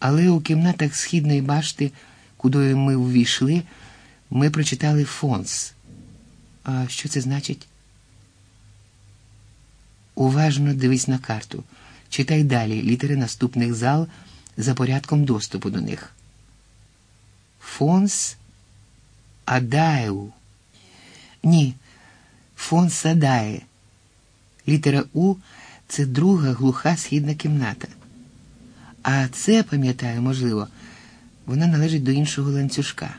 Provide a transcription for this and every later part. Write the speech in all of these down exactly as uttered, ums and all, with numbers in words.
Але у кімнатах східної башти, куди ми ввійшли, ми прочитали «Фонс». А що це значить? Уважно дивись на карту. Читай далі літери наступних зал за порядком доступу до них. «Фонс Адаеу». Ні, «Фонс Адае». Літера «У» – це друга глуха східна кімната. А це, пам'ятаю, можливо, вона належить до іншого ланцюжка.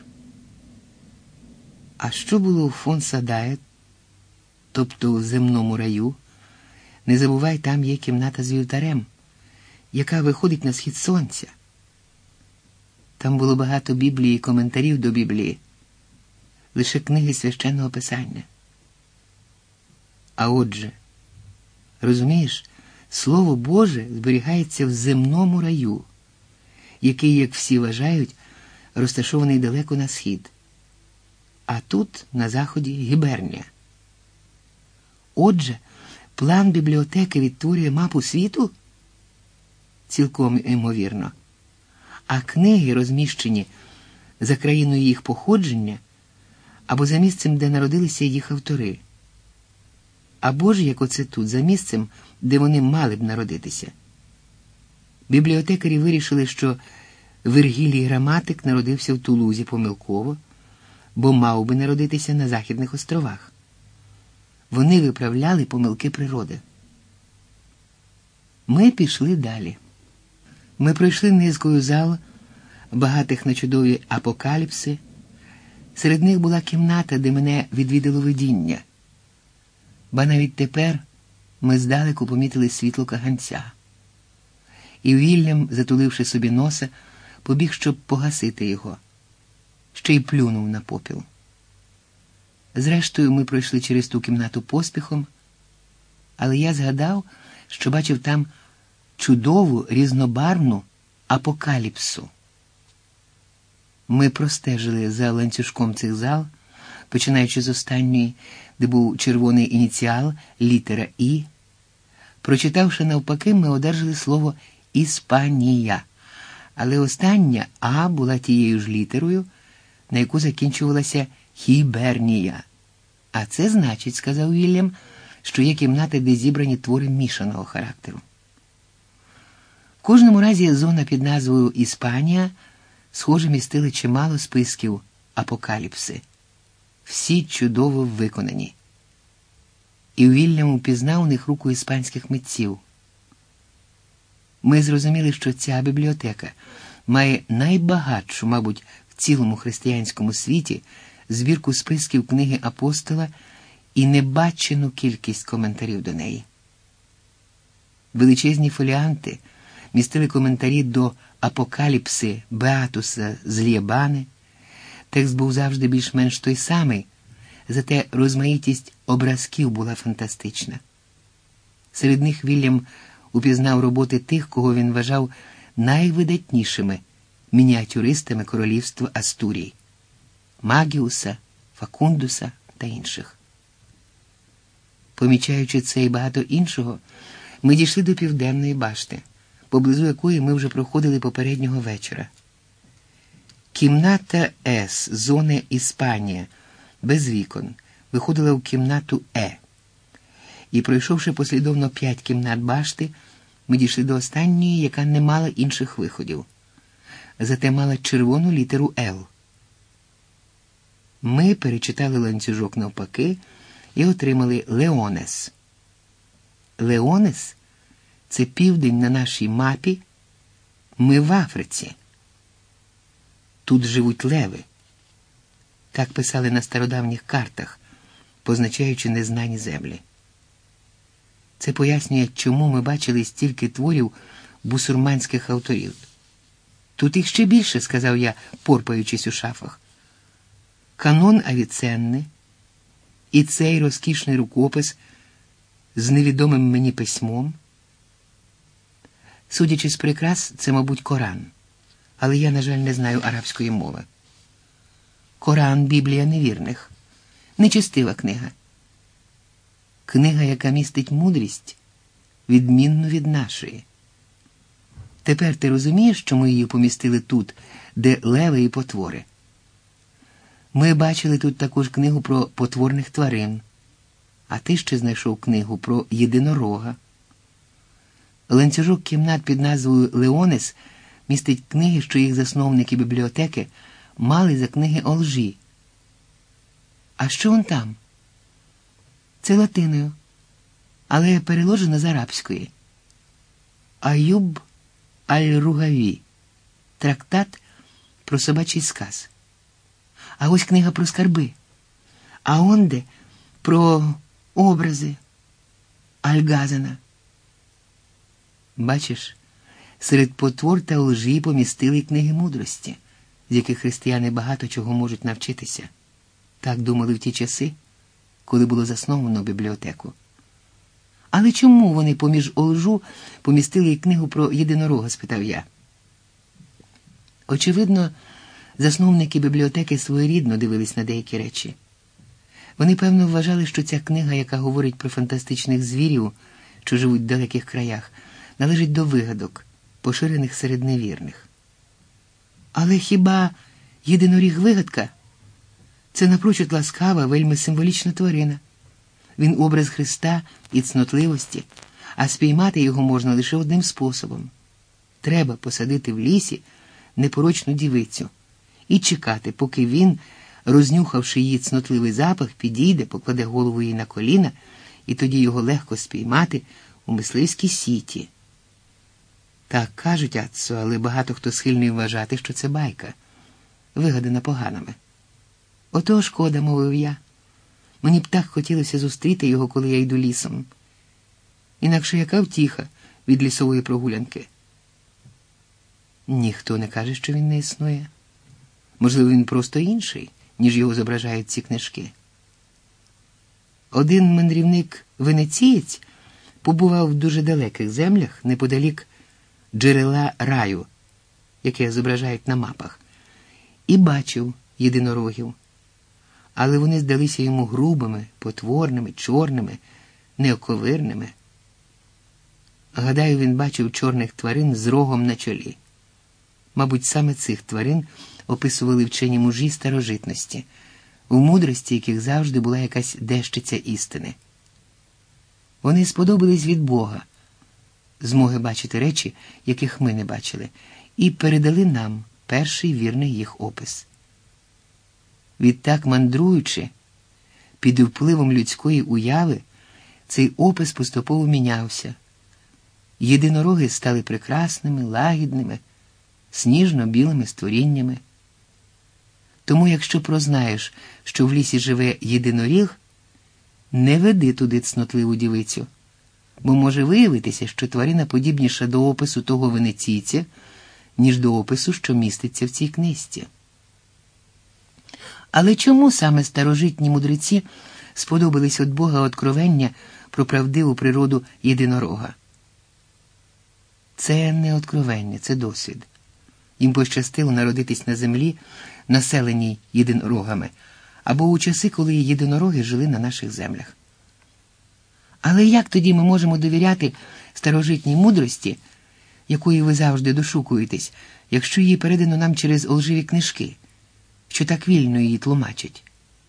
А що було у «Фонс Адае», тобто у земному раю? Не забувай, там є кімната з вівтарем, яка виходить на схід сонця. Там було багато Біблії і коментарів до Біблії, лише книги священного писання. А отже, розумієш, Слово Боже зберігається в земному раю, який, як всі вважають, розташований далеко на схід. А тут, на заході, Гібернія. Отже, план бібліотеки відтворює мапу світу? Цілком імовірно. А книги розміщені за країною їх походження або за місцем, де народилися їх автори. Або ж, як оце тут, за місцем, де вони мали б народитися. Бібліотекарі вирішили, що Вергілій Граматик народився в Тулузі помилково, бо мав би народитися на Західних островах. Вони виправляли помилки природи. Ми пішли далі. Ми пройшли низкою зал, багатих на чудові апокаліпси. Серед них була кімната, де мене відвідало видіння. Ба навіть тепер ми здалеку помітили світло каганця. І Вільям, затуливши собі носа, побіг, щоб погасити його. Ще й плюнув на попіл. Зрештою, ми пройшли через ту кімнату поспіхом, але я згадав, що бачив там чудову різнобарвну апокаліпсу. Ми простежили за ланцюжком цих зал, починаючи з останньої, де був червоний ініціал, літера «І». Прочитавши навпаки, ми одержали слово «Іспанія», але остання «А» була тією ж літерою, на яку закінчувалася «Хібернія». А це значить, сказав Вільям, що є кімнати, де зібрані твори мішаного характеру. В кожному разі зона під назвою «Іспанія» схоже містили чимало списків апокаліпси. Всі чудово виконані. І Вільям упізнав у них руку іспанських митців. Ми зрозуміли, що ця бібліотека має найбагатшу, мабуть, в цілому християнському світі збірку списків книги Апостола і небачену кількість коментарів до неї. Величезні фоліанти містили коментарі до апокаліпси Беатуса з Лєбани. Текст був завжди більш-менш той самий, зате розмаїтість образків була фантастична. Серед них Вільям упізнав роботи тих, кого він вважав найвидатнішими мініатюристами королівства Астурій – Магіуса, Факундуса та інших. Помічаючи це і багато іншого, ми дійшли до Південної башти, поблизу якої ми вже проходили попереднього вечора. Кімната С, зони Іспанія, без вікон, виходила в кімнату Е. І, пройшовши послідовно п'ять кімнат башти, ми дійшли до останньої, яка не мала інших виходів. Зате мала червону літеру Л. Ми перечитали ланцюжок навпаки і отримали Леонес. Леонес – це південь на нашій мапі, ми в Африці. Тут живуть леви. Так писали на стародавніх картах, позначаючи незнані землі. Це пояснює, чому ми бачили стільки творів бусурманських авторів. Тут їх ще більше, сказав я, порпаючись у шафах. Канон Авіценни і цей розкішний рукопис з невідомим мені письмом. Судячи з прикрас, це, мабуть, Коран. Але я, на жаль, не знаю арабської мови. Коран – Біблія невірних. Нечестива книга. Книга, яка містить мудрість, відмінну від нашої. Тепер ти розумієш, чому її помістили тут, де леви і потвори? Ми бачили тут також книгу про потворних тварин, а ти ще знайшов книгу про єдинорога. Ланцюжок кімнат під назвою «Леонес» містить книги, що їх засновники бібліотеки мали за книги о лжі. А що он там? Це латиною, але переложено з арабської. Аюб аль-Ругаві. Трактат про собачий сказ. А ось книга про скарби. А онде про образи Аль-Газана. Бачиш, серед потвор та лжі помістили книги мудрості, з яких християни багато чого можуть навчитися. Так думали в ті часи, коли було засновано бібліотеку. Але чому вони поміж лжу помістили і книгу про єдинорога, спитав я. Очевидно, засновники бібліотеки своєрідно дивились на деякі речі. Вони, певно, вважали, що ця книга, яка говорить про фантастичних звірів, що живуть в далеких краях, належить до вигадок, поширених серед невірних. Але хіба єдиноріг вигадка? Це напрочуд ласкава, вельми символічна тварина. Він образ Христа і цнотливості, а спіймати його можна лише одним способом. Треба посадити в лісі непорочну дівицю і чекати, поки він, рознюхавши її цнотливий запах, підійде, покладе голову їй на коліна, і тоді його легко спіймати у мисливській сіті. Так кажуть, Аццо, але багато хто схильний вважати, що це байка, вигадана поганами. Ото шкода, мовив я. Мені б так хотілося зустріти його, коли я йду лісом. Інакше яка втіха від лісової прогулянки? Ніхто не каже, що він не існує. Можливо, він просто інший, ніж його зображають ці книжки. Один мандрівник-венецієць побував в дуже далеких землях неподалік джерела раю, яке зображають на мапах, і бачив єдинорогів. Але вони здалися йому грубими, потворними, чорними, неоковирними. Гадаю, він бачив чорних тварин з рогом на чолі. Мабуть, саме цих тварин описували вчені мужі старожитності, у мудрості яких завжди була якась дещиця істини. Вони сподобались від Бога, змоги бачити речі, яких ми не бачили, і передали нам перший вірний їх опис. Відтак, мандруючи, під впливом людської уяви, цей опис поступово мінявся. Єдинороги стали прекрасними, лагідними, сніжно-білими створіннями. Тому, якщо прознаєш, що в лісі живе єдиноріг, не веди туди цнотливу дівицю, бо може виявитися, що тварина подібніша до опису того венеційця, ніж до опису, що міститься в цій книжці. Але чому саме старожитні мудреці сподобались від Бога откровення про правдиву природу єдинорога? Це не откровення, це досвід. Їм пощастило народитись на землі, населеній єдинорогами, або у часи, коли єдинороги жили на наших землях. Але як тоді ми можемо довіряти старожитній мудрості, якої ви завжди дошукуєтесь, якщо її передано нам через лживі книжки, що так вільно її тлумачать?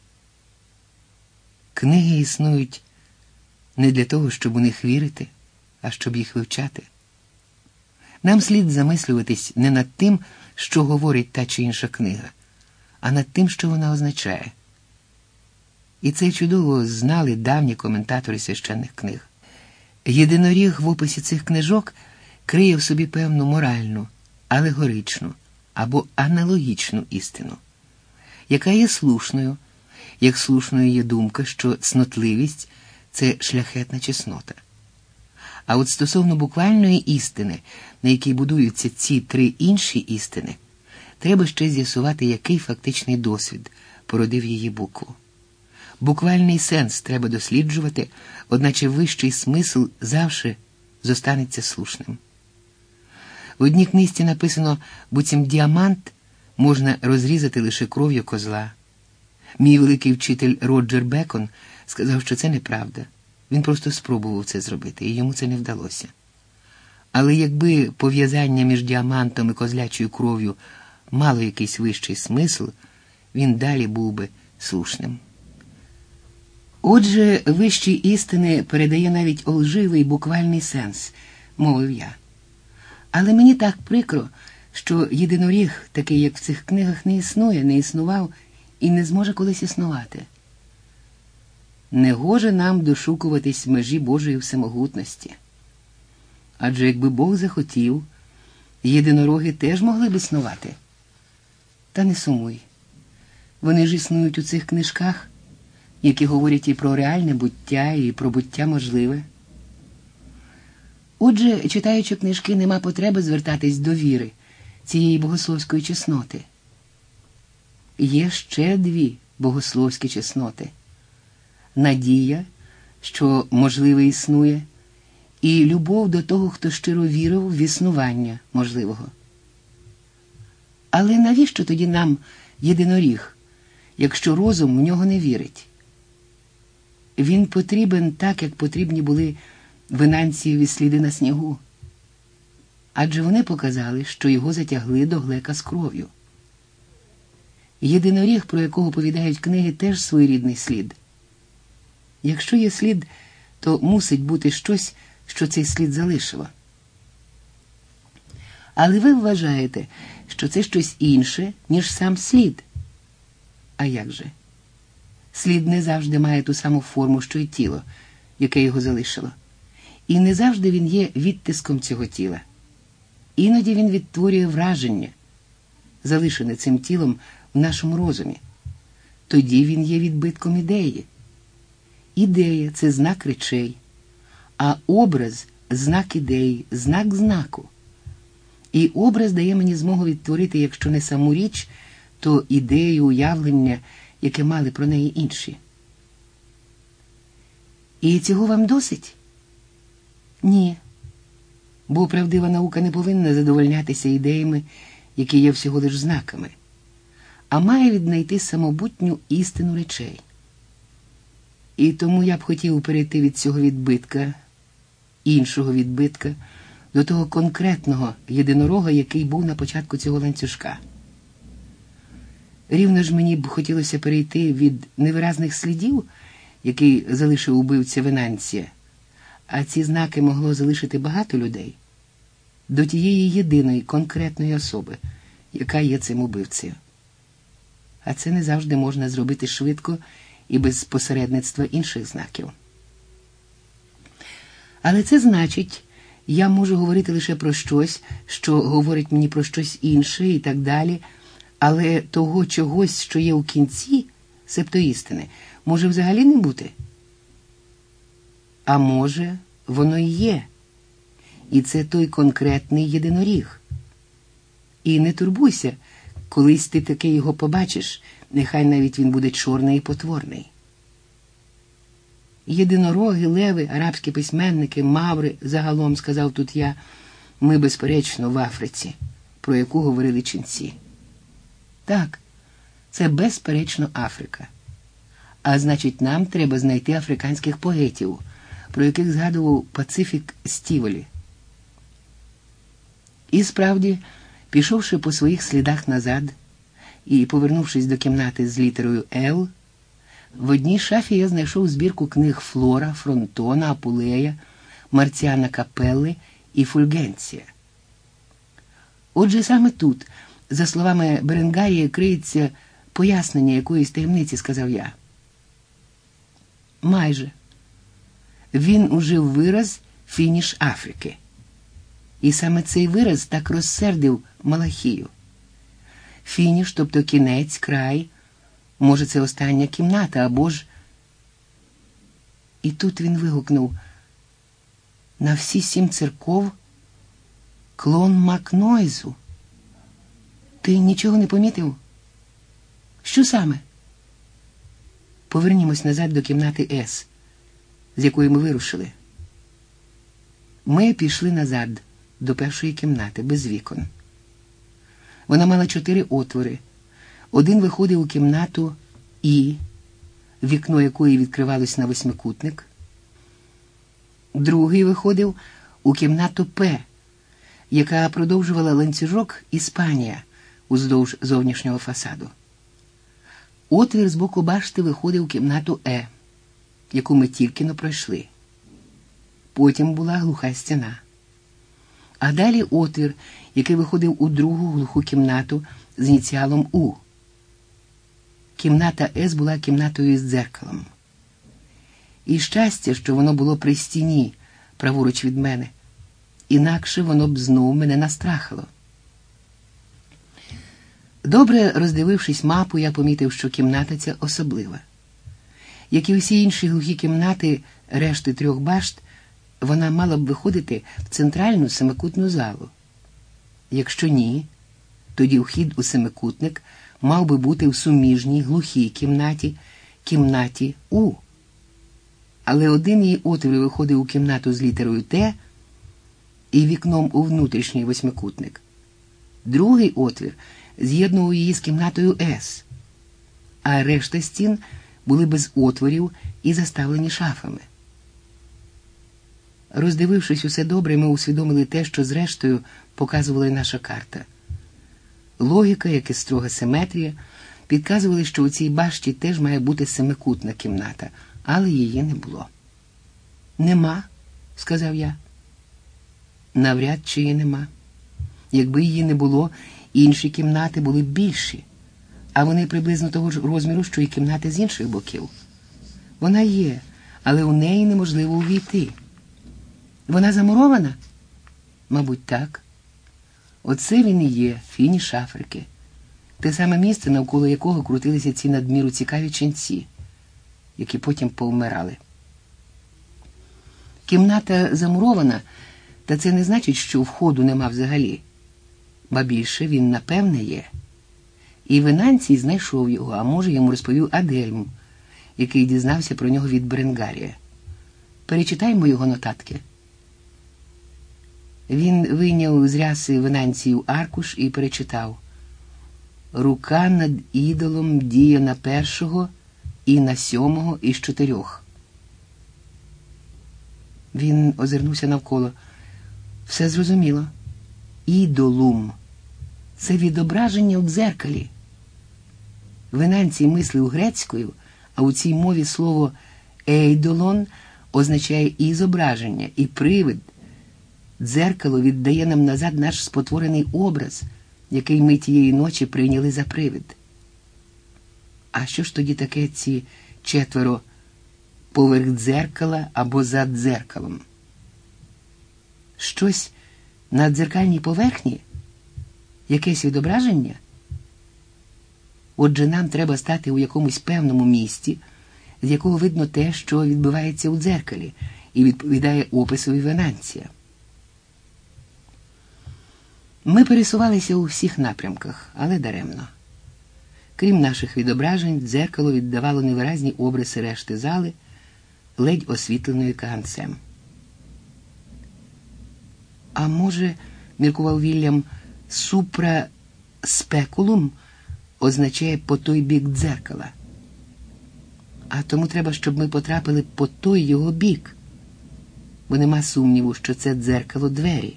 Книги існують не для того, щоб у них вірити, а щоб їх вивчати. Нам слід замислюватись не над тим, що говорить та чи інша книга, а над тим, що вона означає. І це чудово знали давні коментатори священних книг. Єдиноріг в описі цих книжок криє в собі певну моральну, алегоричну або аналогічну істину, яка є слушною, як слушною є думка, що цнотливість – це шляхетна чеснота. А от стосовно буквальної істини, на якій будуються ці три інші істини, треба ще з'ясувати, який фактичний досвід породив її букву. Буквальний сенс треба досліджувати, одначе вищий смисл завжди зостанеться слушним. В одній книжці написано, буцім діамант можна розрізати лише кров'ю козла. Мій великий вчитель Роджер Бекон сказав, що це неправда. Він просто спробував це зробити, і йому це не вдалося. Але якби пов'язання між діамантом і козлячою кров'ю мало якийсь вищий смисл, він далі був би слушним. Отже, вищі істини передає навіть лживий буквальний сенс, мовив я. Але мені так прикро, що єдиноріг, такий як в цих книгах, не існує, не існував і не зможе колись існувати. Не гоже нам дошукуватись межі Божої всемогутності. Адже якби Бог захотів, єдинороги теж могли б існувати. Та не сумуй. Вони ж існують у цих книжках, які говорять і про реальне буття, і про буття можливе. Отже, читаючи книжки, нема потреби звертатись до віри, цієї богословської чесноти. Є ще дві богословські чесноти. Надія, що можливе існує, і любов до того, хто щиро вірив в існування можливого. Але навіщо тоді нам єдиноріг, якщо розум в нього не вірить? Він потрібен так, як потрібні були венанцієві сліди на снігу. Адже вони показали, що його затягли до глека з кров'ю. Єдиноріг, про якого повідають книги, теж своєрідний слід. Якщо є слід, то мусить бути щось, що цей слід залишило. Але ви вважаєте, що це щось інше, ніж сам слід. А як же? Слід не завжди має ту саму форму, що й тіло, яке його залишило. І не завжди він є відтиском цього тіла. Іноді він відтворює враження, залишене цим тілом в нашому розумі. Тоді він є відбитком ідеї. Ідея – це знак речей, а образ – знак ідеї, знак знаку. І образ дає мені змогу відтворити, якщо не саму річ, то ідею, уявлення, яке мали про неї інші. І цього вам досить? Ні. Бо правдива наука не повинна задовольнятися ідеями, які є всього лиш знаками, а має віднайти самобутню істину речей. І тому я б хотів перейти від цього відбитка, іншого відбитка, до того конкретного єдинорога, який був на початку цього ланцюжка. Рівно ж мені б хотілося перейти від невиразних слідів, який залишив убивця Венанція, а ці знаки могло залишити багато людей, до тієї єдиної конкретної особи, яка є цим убивцею. А це не завжди можна зробити швидко і без посередництва інших знаків. Але це значить, я можу говорити лише про щось, що говорить мені про щось інше і так далі, але того чогось, що є у кінці, себто істини, може взагалі не бути? А може, воно і є. І це той конкретний єдиноріг. І не турбуйся, колись ти таки його побачиш, нехай навіть він буде чорний і потворний. Єдинороги, леви, арабські письменники, маври, загалом, сказав тут я, ми, безперечно, в Африці, про яку говорили ченці. Так, це безперечно Африка. А значить, нам треба знайти африканських поетів, про яких згадував Пацифік Стіволі. І справді, пішовши по своїх слідах назад і повернувшись до кімнати з літерою «Л», в одній шафі я знайшов збірку книг Флора, Фронтона, Апулея, Марціана Капелли і Фульгенція. Отже, саме тут, за словами Беренгарія, криється пояснення якоїсь таємниці, сказав я. Майже. Він ужив вираз «фініш Африки». І саме цей вираз так розсердив Малахію. Фініш, тобто кінець, край, може, це остання кімната, або ж... І тут він вигукнув: на всі сім церков клон Макнойзу. Ти нічого не помітив? Що саме? Повернімось назад до кімнати С, з якої ми вирушили. Ми пішли назад до першої кімнати, без вікон. Вона мала чотири отвори. Один виходив у кімнату І, вікно якої відкривалось на восьмикутник. Другий виходив у кімнату П, яка продовжувала ланцюжок «Іспанія» уздовж зовнішнього фасаду. Отвір з боку башти виходив у кімнату Е, яку ми тільки-но пройшли. Потім була глуха стіна. А далі отвір, який виходив у другу глуху кімнату з ініціалом У. Кімната С була кімнатою з дзеркалом. І щастя, що воно було при стіні, праворуч від мене. Інакше воно б знов мене настрахало. Добре роздивившись мапу, я помітив, що кімната ця особлива. Як і усі інші глухі кімнати решти трьох башт, вона мала б виходити в центральну семикутну залу. Якщо ні, тоді вхід у семикутник мав би бути в суміжній глухій кімнаті, кімнаті У. Але один її отвір виходив у кімнату з літерою Т і вікном у внутрішній восьмикутник. Другий отвір з'єднував її з кімнатою С, а решта стін були без отворів і заставлені шафами. Роздивившись усе добре, ми усвідомили те, що зрештою показувала наша карта. Логіка, як і строга симетрія, підказували, що у цій башті теж має бути семикутна кімната, але її не було. «Нема», – сказав я. «Навряд чи її нема. Якби її не було, інші кімнати були б більші, а вони приблизно того ж розміру, що і кімнати з інших боків. Вона є, але у неї неможливо увійти. Вона замурована? Мабуть, так. Оце він і є, фініш Африки. Те саме місце, навколо якого крутилися ці надміру цікаві ченці, які потім повмирали. Кімната замурована, та це не значить, що входу нема взагалі. Ба більше, він напевне є. І Венанцій знайшов його, а може йому розповів Адельм, який дізнався про нього від Беренгарія. Перечитаймо його нотатки. Він вийняв з ряси Венанцію аркуш і перечитав: «Рука над ідолом діє на першого і на сьомого із чотирьох». Він озирнувся навколо. Все зрозуміло. Ідолум – це відображення в дзеркалі. Венанцій мислив грецькою, а у цій мові слово «ейдолон» означає і зображення, і привид. Дзеркало віддає нам назад наш спотворений образ, який ми тієї ночі прийняли за привид. А що ж тоді таке ці четверо поверх дзеркала або за дзеркалом? Щось на дзеркальній поверхні? Якесь відображення? Отже, нам треба стати у якомусь певному місці, з якого видно те, що відбувається у дзеркалі, і відповідає описові Венанція. Ми пересувалися у всіх напрямках, але даремно. Крім наших відображень, дзеркало віддавало невиразні обриси решти зали, ледь освітленої каганцем. А може, міркував Вільям, супра спекулум означає по той бік дзеркала. А тому треба, щоб ми потрапили по той його бік, бо нема сумніву, що це дзеркало двері.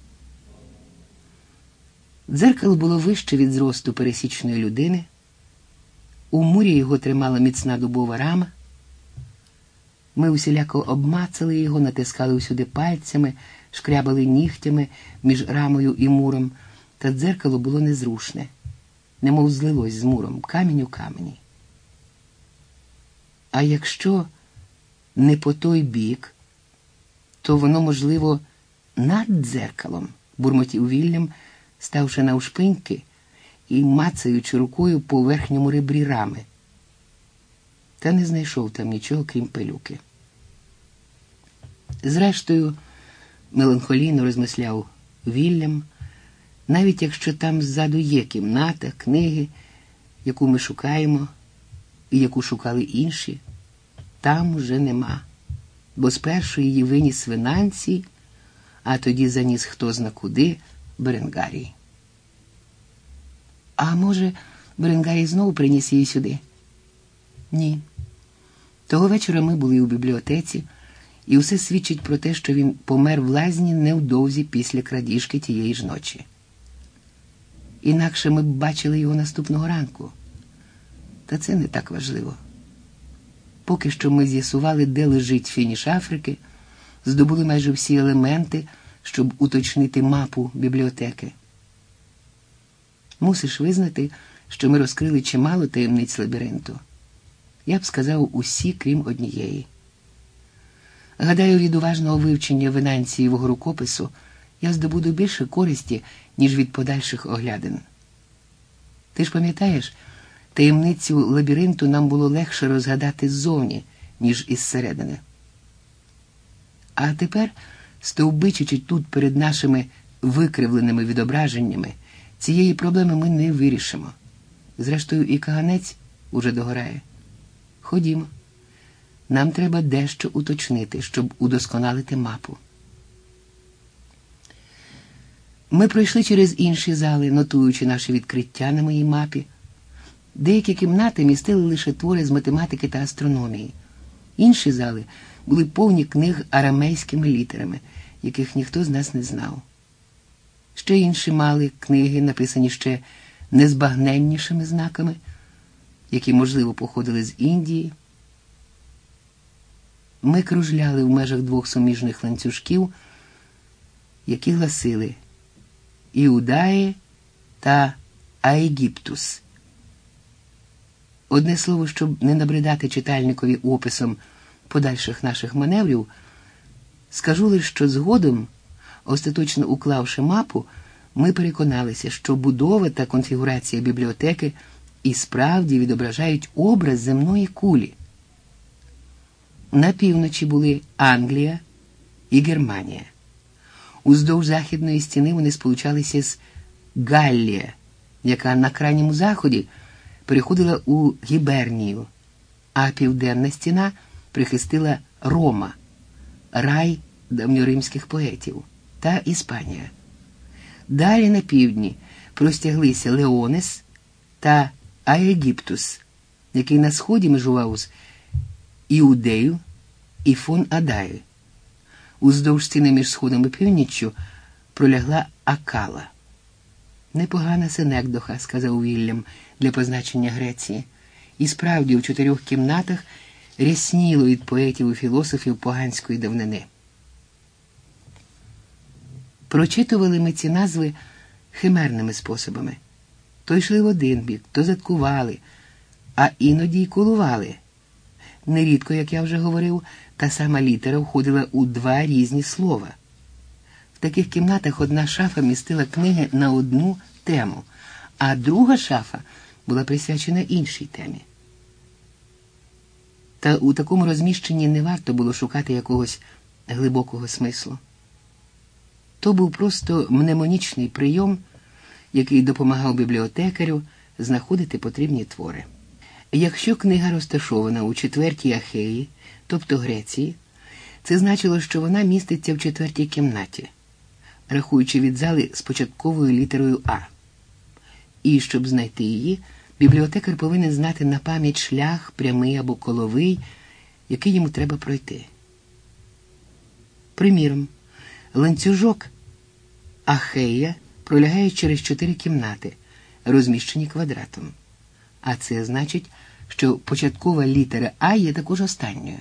Дзеркало було вище від зросту пересічної людини, у мурі його тримала міцна дубова рама. Ми усіляко обмацали його, натискали усюди пальцями, шкрябали нігтями між рамою і муром, та дзеркало було незрушне, немов злилось з муром, камінь у камені. А якщо не по той бік, то воно, можливо, над дзеркалом, бурмотів Вільям, ставши навшпиньки і мацаючи рукою по верхньому ребрі рами. Та не знайшов там нічого, крім пилюки. Зрештою, меланхолійно розмисляв Вільям, навіть якщо там ззаду є кімната, книги, яку ми шукаємо і яку шукали інші, там уже нема, бо спершу її виніс Венанцій, а тоді заніс хто зна куди Беренгарій. А може, Беренгарій знову приніс її сюди? Ні. Того вечора ми були у бібліотеці, і усе свідчить про те, що він помер в лазні невдовзі після крадіжки тієї ж ночі. Інакше ми б бачили його наступного ранку. Та це не так важливо. Поки що ми з'ясували, де лежить фініш Африки, здобули майже всі елементи, щоб уточнити мапу бібліотеки. Мусиш визнати, що ми розкрили чимало таємниць лабіринту. Я б сказав усі, крім однієї. Гадаю, від уважного вивчення Венанцієвого рукопису я здобуду більше користі, ніж від подальших оглядин. Ти ж пам'ятаєш, таємницю лабіринту нам було легше розгадати ззовні, ніж із середини. А тепер, стовбичачи тут перед нашими викривленими відображеннями, цієї проблеми ми не вирішимо. Зрештою, і каганець уже догорає. Ходімо. Нам треба дещо уточнити, щоб удосконалити мапу. Ми пройшли через інші зали, нотуючи наші відкриття на моїй мапі. Деякі кімнати містили лише твори з математики та астрономії. Інші зали були повні книг арамейськими літерами, яких ніхто з нас не знав. Ще інші мали книги, написані ще незбагненнішими знаками, які, можливо, походили з Індії. Ми кружляли в межах двох суміжних ланцюжків, які гласили «Іудаї» та «Аегіптус». Одне слово, щоб не набридати читальникові описом подальших наших маневрів, скажу лише, що згодом, остаточно уклавши мапу, ми переконалися, що будова та конфігурація бібліотеки і справді відображають образ земної кулі. На півночі були Англія і Германія. Уздовж західної стіни вони сполучалися з Галлія, яка на крайньому заході переходила у Гібернію, а південна стіна прихистила Рома, рай давньоримських поетів, та Іспанія. Далі на півдні простяглися Леонес та Аегіптус, який на сході межував з Іудею і фон Адаю. Уздовж стіни між сходом і північчю пролягла Акала. «Непогана синекдоха», – сказав Вільям для позначення Греції. І справді у чотирьох кімнатах рясніло від поетів і філософів поганської давнини. Прочитували ми ці назви химерними способами. То йшли в один бік, то заткували, а іноді й колували. Нерідко, як я вже говорив, та сама літера входила у два різні слова. В таких кімнатах одна шафа містила книги на одну тему, а друга шафа була присвячена іншій темі. Та у такому розміщенні не варто було шукати якогось глибокого смислу. То був просто мнемонічний прийом, який допомагав бібліотекарю знаходити потрібні твори. Якщо книга розташована у четвертій Ахеї, тобто Греції, це значило, що вона міститься в четвертій кімнаті, рахуючи від зали з початковою літерою А. І щоб знайти її, бібліотекар повинен знати на пам'ять шлях, прямий або коловий, який йому треба пройти. Приміром, ланцюжок Ахея пролягає через чотири кімнати, розміщені квадратом. А це значить, що початкова літера А є також останньою.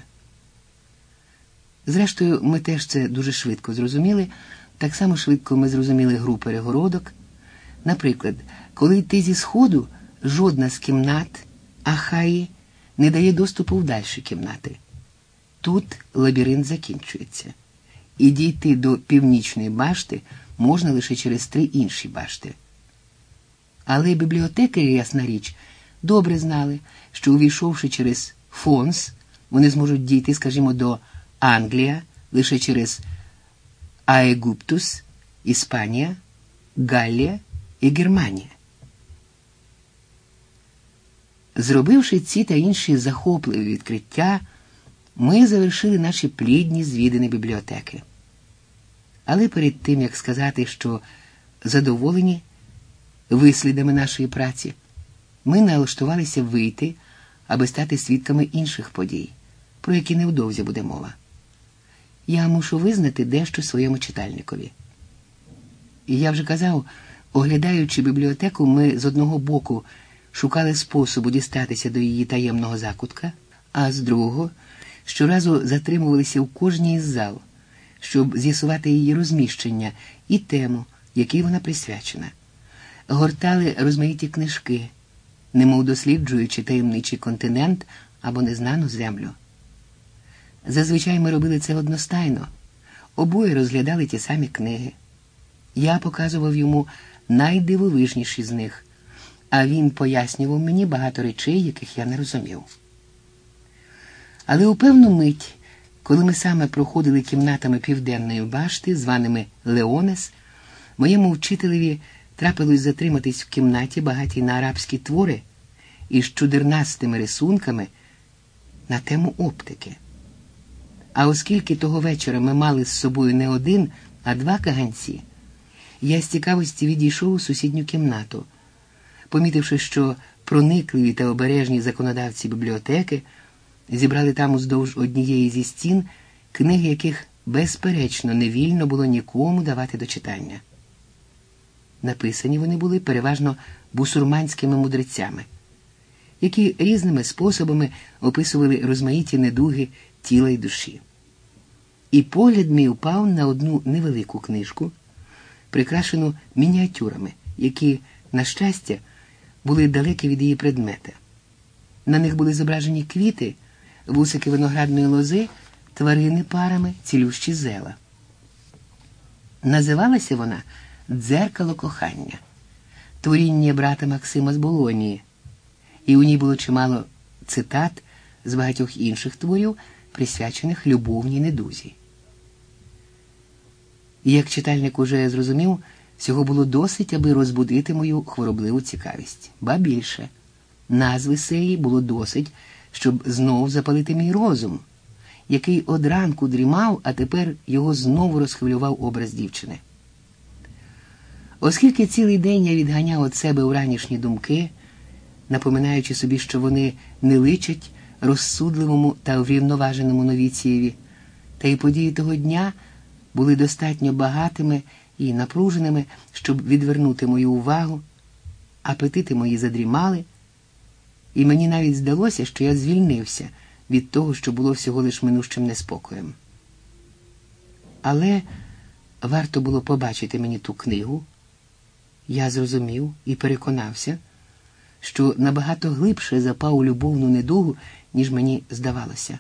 Зрештою, ми теж це дуже швидко зрозуміли. Так само швидко ми зрозуміли гру перегородок. Наприклад, коли йти зі сходу, жодна з кімнат Ахаї не дає доступу в дальші кімнати. Тут лабіринт закінчується. І дійти до північної башти можна лише через три інші башти. Але бібліотекарі, ясна річ, добре знали, що, увійшовши через Фонс, вони зможуть дійти, скажімо, до Англія лише через Аегіптус, Іспанія, Галлія і Германія. Зробивши ці та інші захопливі відкриття, ми завершили наші плідні звідини бібліотеки. Але перед тим, як сказати, що задоволені вислідами нашої праці, ми налаштувалися вийти, аби стати свідками інших подій, про які невдовзі буде мова. я мушу визнати дещо своєму читальникові. І я вже казав, оглядаючи бібліотеку, ми з одного боку шукали способу дістатися до її таємного закутка, а з другого щоразу затримувалися в кожній із зал, щоб з'ясувати її розміщення і тему, якій вона присвячена. Гортали розмаїті книжки, немов досліджуючи таємничий континент або незнану землю. Зазвичай ми робили це одностайно, обоє розглядали ті самі книги. Я показував йому найдивовижніші з них, а він пояснював мені багато речей, яких я не розумів. Але у певну мить, коли ми саме проходили кімнатами південної башти, званими Леонес, моєму вчителеві трапилось затриматись в кімнаті, багатій на арабські твори із чудернастими рисунками на тему оптики. А оскільки того вечора ми мали з собою не один, а два каганці, я з цікавості відійшов у сусідню кімнату, помітивши, що проникливі та обережні законодавці бібліотеки зібрали там уздовж однієї зі стін книги, яких, безперечно, не вільно було нікому давати до читання. Написані вони були переважно бусурманськими мудрецями, які різними способами описували розмаїті недуги тіла й душі. І погляд мій упав на одну невелику книжку, прикрашену мініатюрами, які, на щастя, були далекі від її предмета. На них були зображені квіти, вусики виноградної лози, тварини парами, цілющі зела. Називалася вона «Дзеркало кохання», творіння брата Максима з Болонії, і у ній було чимало цитат з багатьох інших творів, присвячених любовній недузі. І як читальник уже зрозумів, всього було досить, аби розбудити мою хворобливу цікавість. Ба більше, назви сеї було досить, щоб знов запалити мій розум, який одранку дрімав, а тепер його знову розхвилював образ дівчини. Оскільки цілий день я відганяв від себе уранішні думки, напоминаючи собі, що вони не личать розсудливому та врівноваженому новіцієві, та й події того дня були достатньо багатими і напруженими, щоб відвернути мою увагу, апетити мої задрімали, і мені навіть здалося, що я звільнився від того, що було всього лиш минущим неспокоєм. Але варто було побачити мені ту книгу, я зрозумів і переконався, що набагато глибше запав у любовну недугу, ніж мені здавалося.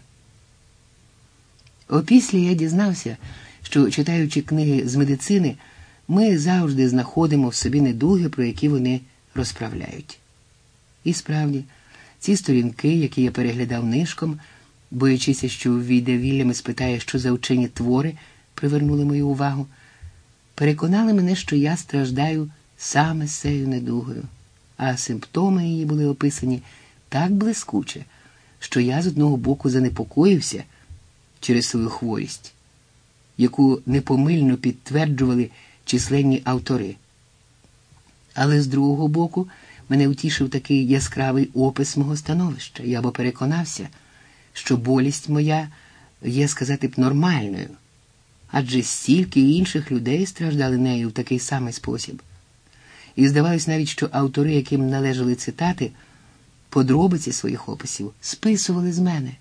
Опісля я дізнався, що, читаючи книги з медицини, ми завжди знаходимо в собі недуги, про які вони розправляють. І справді, ці сторінки, які я переглядав нишком, боячися, що ввійде Вільям і спитає, що за вчені твори привернули мою увагу, переконали мене, що я страждаю саме з цією недугою, а симптоми її були описані так блискуче, що я з одного боку занепокоївся через свою хворість, яку непомильно підтверджували численні автори. Але з другого боку мене утішив такий яскравий опис мого становища. Я бо переконався, що болість моя є, сказати б, нормальною, адже стільки інших людей страждали нею в такий самий спосіб. І здавалось навіть, що автори, яким належали цитати, подробиці своїх описів списували з мене.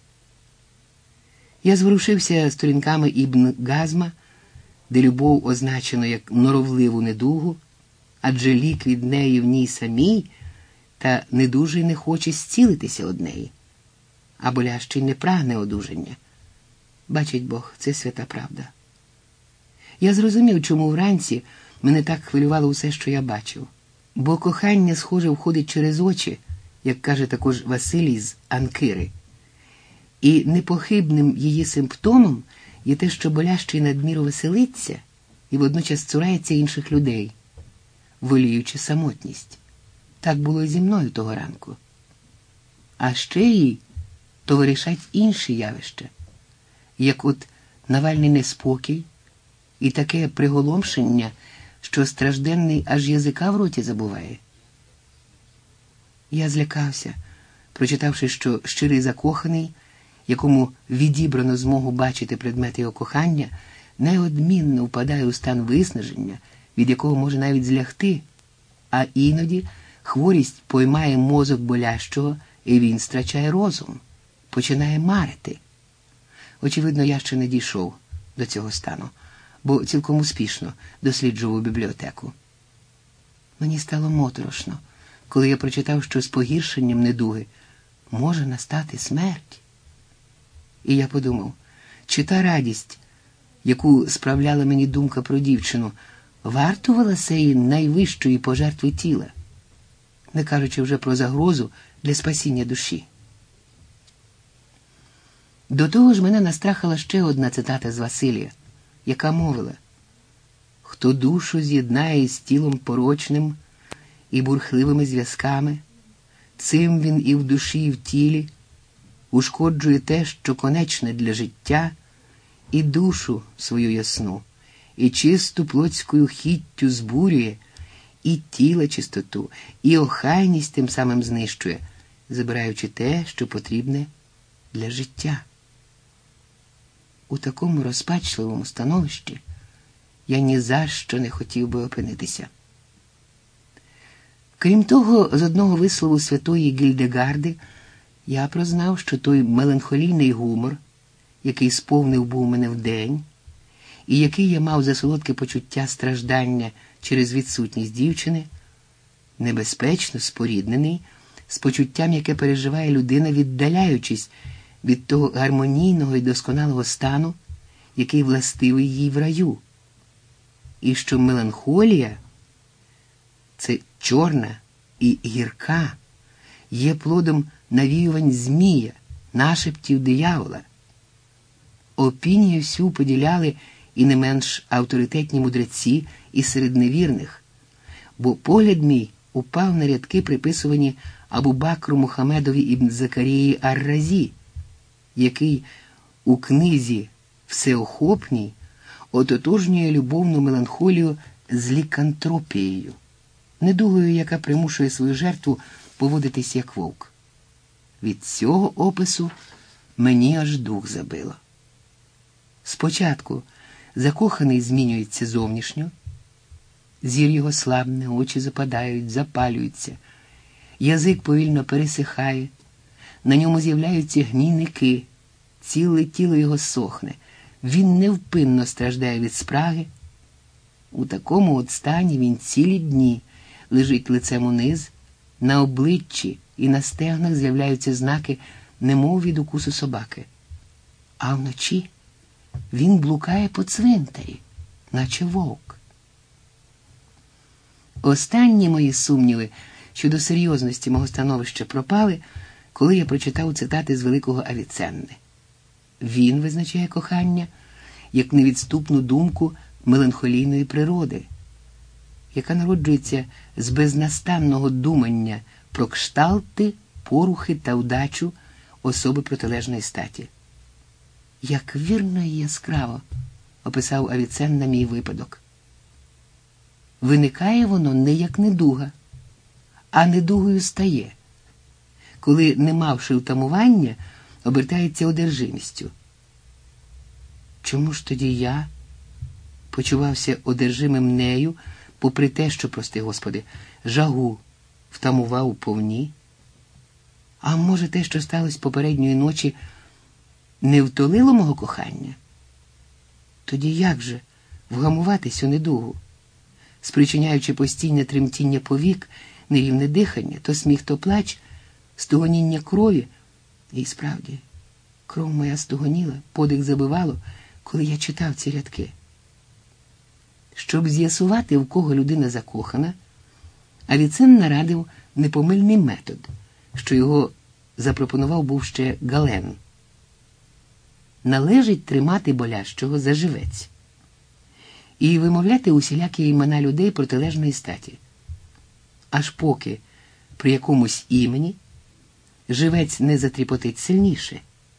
Я зворушився сторінками Ібн Газма, де любов означено як норовливу недугу, адже лік від неї в ній самій, та недужий не хоче зцілитися од неї, а болящий не прагне одужання. Бачить Бог, це свята правда. Я зрозумів, чому вранці мене так хвилювало усе, що я бачив. Бо кохання, схоже, входить через очі, як каже також Василій з Анкири. І непохибним її симптомом є те, що болящий надміру веселиться і водночас цурається інших людей, воліючи самотність. Так було і зі мною того ранку. А ще їй товаришать інші явища, як от навальний неспокій і таке приголомшення, що стражденний аж язика в роті забуває. Я злякався, прочитавши, що щирий закоханий якому відібрано змогу бачити предмети його кохання, неодмінно впадає у стан виснаження, від якого може навіть злягти, а іноді хворість поймає мозок болящого, і він втрачає розум, починає марити. Очевидно, я ще не дійшов до цього стану, бо цілком успішно досліджував бібліотеку. Мені стало моторошно, коли я прочитав, що з погіршенням недуги може настати смерть. І я подумав, чи та радість, яку справляла мені думка про дівчину, вартувала сеї найвищої пожертви тіла, не кажучи вже про загрозу для спасіння душі. До того ж мене настрахала ще одна цитата з Василія, яка мовила: «Хто душу з'єднає з тілом порочним і бурхливими зв'язками, цим він і в душі, і в тілі ушкоджує те, що конечне для життя, і душу свою ясну, і чисту плотською хіттю збурює, і тіла чистоту, і охайність тим самим знищує, забираючи те, що потрібне для життя». У такому розпачливому становищі я ні за що не хотів би опинитися. Крім того, з одного вислову святої Гільдегарди я прознав, що той меланхолійний гумор, який сповнив був мене вдень, і який я мав за солодке почуття страждання через відсутність дівчини, небезпечно споріднений з почуттям, яке переживає людина, віддаляючись від того гармонійного і досконалого стану, який властивий їй в раю. І що меланхолія – це чорна і гірка, є плодом навіювань змія, нашептів диявола. Опінію всю поділяли і не менш авторитетні мудреці і серед невірних, бо погляд мій упав на рядки, приписувані Абу-Бакру Мухамедові ібн Закарії ар-Разі, який у книзі «Всеохопній» ототожнює любовну меланхолію з лікантропією, недугою, яка примушує свою жертву поводитись як вовк. Від цього опису мені аж дух забило. Спочатку закоханий змінюється зовнішньо, зір його слабне, очі западають, запалюються, язик повільно пересихає, на ньому з'являються гнійники, ціле тіло його сохне, він невпинно страждає від спраги. У такому от стані він цілі дні лежить лицем униз, на обличчі і на стегнах з'являються знаки, немов від укусу собаки. А вночі він блукає по цвинтарі, наче вовк. Останні мої сумніви щодо серйозності мого становища пропали, коли я прочитав цитати з великого Авіценни. Він визначає кохання як невідступну думку меланхолійної природи, яка народжується з безнастанного думання про кшталти, порухи та вдачу особи протилежної статі. Як вірно і яскраво описав Авіценна мій випадок. Виникає воно не як недуга, а недугою стає, коли, не мавши втамування, обертається одержимістю. Чому ж тоді я почувався одержимим нею, попри те, що, прости Господи, жагу втамував уповні? А може, те, що сталося попередньої ночі, не втолило мого кохання? Тоді як же вгамувати цю недугу, спричиняючи постійне тремтіння повік, нерівне дихання, то сміх, то плач, стогоніння крові? І справді, кров моя стогоніла, подих забивало, коли я читав ці рядки. Щоб з'ясувати, в кого людина закохана, Авіценна нарадив непомильний метод, що його запропонував був ще Гален. Належить тримати болящого за живець і вимовляти усілякі імена людей протилежної статі, аж поки при якомусь імені живець не затріпотить сильніше.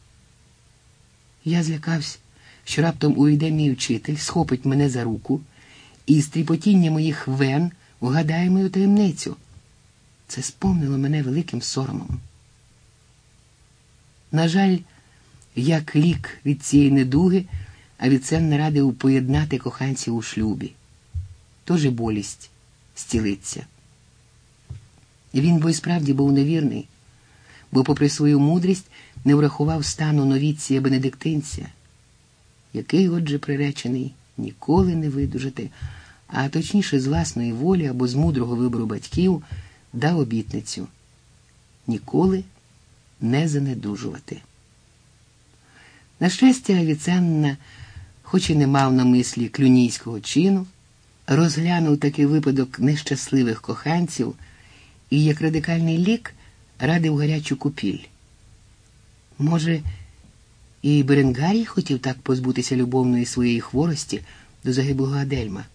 Я злякався, що раптом увійде мій учитель, схопить мене за руку і з тріпотіння моїх вен вгадає мою таємницю. Це сповнило мене великим соромом. На жаль, Як лік від цієї недуги, Авіценна радив поєднати коханців у шлюбі. Тож і болість зцілиться. Він бо й справді був невірний, бо попри свою мудрість не врахував стану новіція бенедиктинця, який, отже, приречений ніколи не видужати, а точніше з власної волі або з мудрого вибору батьків дав обітницю ніколи не занедужувати. На щастя, Авіценна, хоч і не мав на мислі клюнійського чину, розглянув такий випадок нещасливих коханців і, як радикальний лік, радив гарячу купіль. Може, і Беренгарій хотів так позбутися любовної своєї хворості до загиблого Адельма?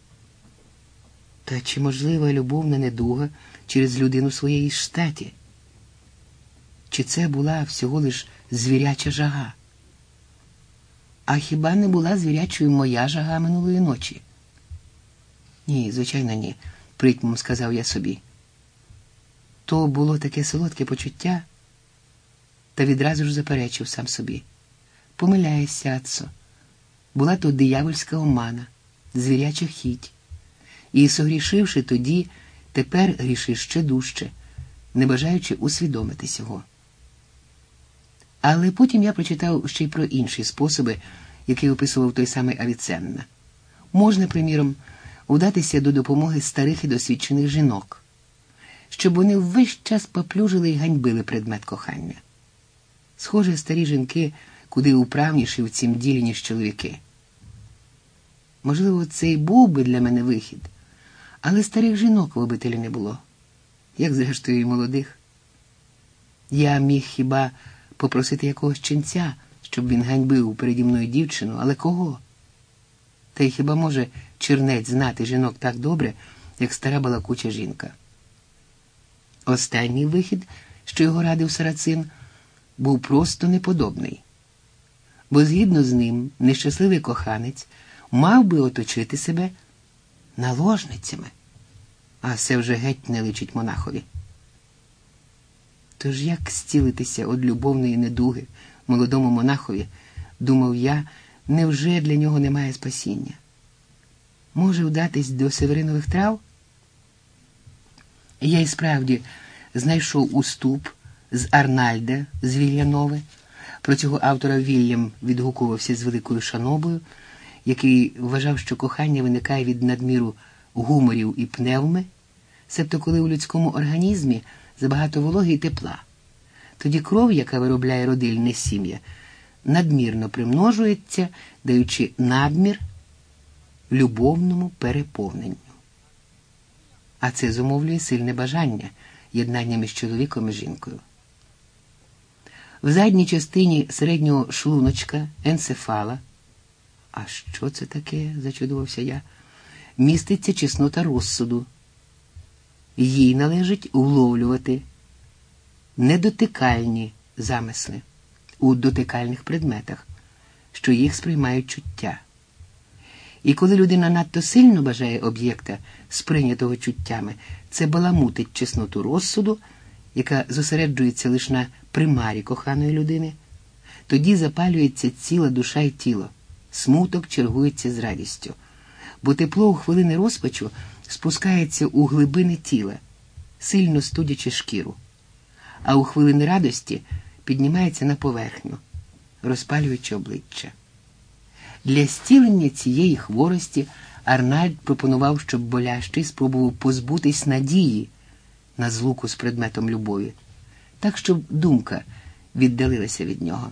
Та чи можлива любовна недуга через людину своєї ж статі? Чи це була всього лиш звіряча жага? А хіба не була звірячою моя жага минулої ночі? Ні, звичайно, ні, притьмом сказав я собі. То було таке солодке почуття, та відразу ж заперечив сам собі. Помиляєшся, Ацо. Була то диявольська омана, звіряча хіть. І, согрішивши тоді, тепер грішиш ще дужче, не бажаючи усвідомити сього. Але потім я прочитав ще й про інші способи, які описував той самий Авіценна. Можна, приміром, вдатися до допомоги старих і досвідчених жінок, щоб вони весь час поплюжили і ганьбили предмет кохання. Схоже, старі жінки куди управніші в цім ділі, ніж чоловіки. Можливо, це й був би для мене вихід, але старих жінок в обителі не було, як зрештою і молодих. Я міг хіба попросити якогось ченця, щоб він ганьбив переді мною дівчину, але кого? Та й хіба може чернець знати жінок так добре, як стара балакуча жінка? Останній вихід, що його радив Сарацин, був просто неподобний. Бо згідно з ним нещасливий коханець мав би оточити себе наложницями, а це вже геть не личить монахові. Тож як зцілитися від любовної недуги молодому монахові, думав я, невже для нього немає спасіння? Може вдатись до северинових трав? Я і справді знайшов уступ з Арнальда з Вільянове. Про цього автора Вільям відгукувався з великою шанобою, який вважав, що кохання виникає від надміру гуморів і пневми, себто коли у людському організмі забагато вологи і тепла. Тоді кров, яка виробляє родильне сім'я, надмірно примножується, даючи надмір любовному переповненню. А це зумовлює сильне бажання єднання між чоловіком і жінкою. В задній частині середнього шлуночка, енцефала, а що це таке, зачудувався я, міститься чеснота розсуду. Їй належить вловлювати недотикальні замисли у дотикальних предметах, що їх сприймають чуття. І коли людина надто сильно бажає об'єкта, сприйнятого чуттями, це баламутить чесноту розсуду, яка зосереджується лише на примарі коханої людини, тоді запалюється ціла душа і тіло, смуток чергується з радістю, бо тепло у хвилини розпачу спускається у глибини тіла, сильно студячи шкіру, а у хвилини радості піднімається на поверхню, розпалюючи обличчя. Для зцілення цієї хворості Арнальд пропонував, щоб болящий спробував позбутись надії на злуку з предметом любові, так, щоб думка віддалилася від нього.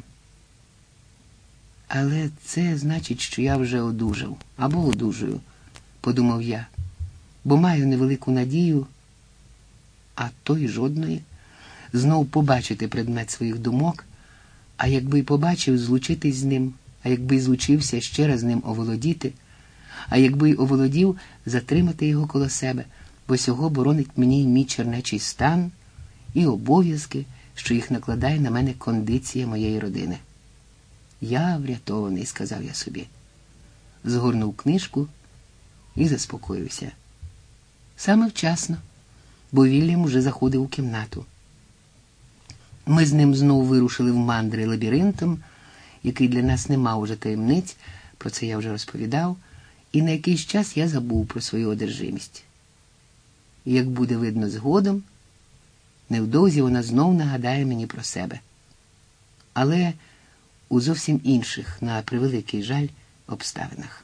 Але це значить, що я вже одужав, або одужую, подумав я, бо маю невелику надію, а то й жодної, знов побачити предмет своїх думок, а якби й побачив, злучитись з ним, а якби й злучився, ще раз ним оволодіти, а якби й оволодів, затримати його коло себе, бо сього боронить мені й мій чернечий стан і обов'язки, що їх накладає на мене кондиція моєї родини. Я врятований, сказав я собі. Згорнув книжку і заспокоївся. Саме вчасно, бо Вільям уже заходив у кімнату. Ми з ним знову вирушили в мандри лабіринтом, який для нас не мав уже таємниць, про це я вже розповідав, і на якийсь час я забув про свою одержимість. І, як буде видно згодом, невдовзі вона знов нагадає мені про себе. Але у зовсім інших, на превеликий жаль, обставинах.